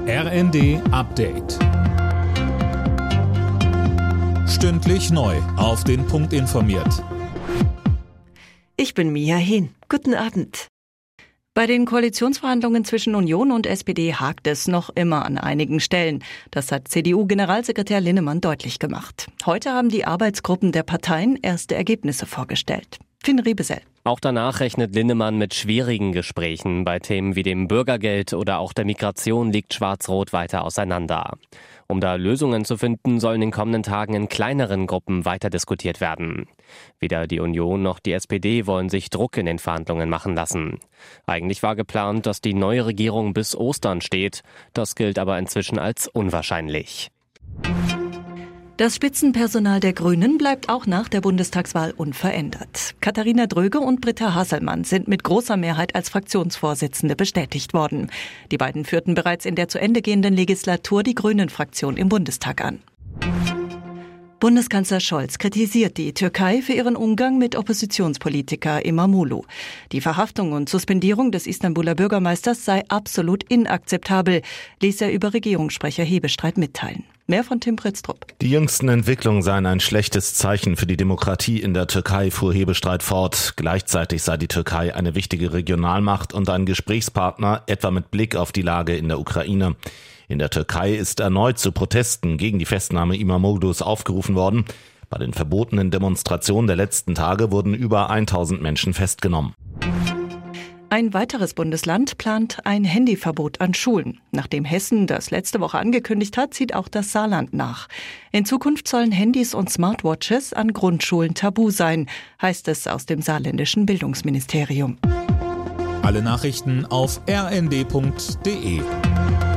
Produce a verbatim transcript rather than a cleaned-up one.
R N D Update. Stündlich neu auf den Punkt informiert. Ich bin Mia Hehn. Guten Abend. Bei den Koalitionsverhandlungen zwischen Union und S P D hakt es noch immer an einigen Stellen. Das hat C D U-Generalsekretär Linnemann deutlich gemacht. Heute haben die Arbeitsgruppen der Parteien erste Ergebnisse vorgestellt. Finn Riebesell. Auch danach rechnet Linnemann mit schwierigen Gesprächen. Bei Themen wie dem Bürgergeld oder auch der Migration liegt Schwarz-Rot weiter auseinander. Um da Lösungen zu finden, sollen in den kommenden Tagen in kleineren Gruppen weiter diskutiert werden. Weder die Union noch die S P D wollen sich Druck in den Verhandlungen machen lassen. Eigentlich war geplant, dass die neue Regierung bis Ostern steht. Das gilt aber inzwischen als unwahrscheinlich. Das Spitzenpersonal der Grünen bleibt auch nach der Bundestagswahl unverändert. Katharina Dröge und Britta Hasselmann sind mit großer Mehrheit als Fraktionsvorsitzende bestätigt worden. Die beiden führten bereits in der zu Ende gehenden Legislatur die Grünen-Fraktion im Bundestag an. Bundeskanzler Scholz kritisiert die Türkei für ihren Umgang mit Oppositionspolitiker İmamoğlu. Die Verhaftung und Suspendierung des Istanbuler Bürgermeisters sei absolut inakzeptabel, ließ er über Regierungssprecher Hebestreit mitteilen. Mehr von Tim Pritztrup. Die jüngsten Entwicklungen seien ein schlechtes Zeichen für die Demokratie in der Türkei, fuhr Hebestreit fort. Gleichzeitig sei die Türkei eine wichtige Regionalmacht und ein Gesprächspartner, etwa mit Blick auf die Lage in der Ukraine. In der Türkei ist erneut zu Protesten gegen die Festnahme İmamoğlu's aufgerufen worden. Bei den verbotenen Demonstrationen der letzten Tage wurden über tausend Menschen festgenommen. Ein weiteres Bundesland plant ein Handyverbot an Schulen. Nachdem Hessen das letzte Woche angekündigt hat, zieht auch das Saarland nach. In Zukunft sollen Handys und Smartwatches an Grundschulen tabu sein, heißt es aus dem saarländischen Bildungsministerium. Alle Nachrichten auf r n d punkt d e.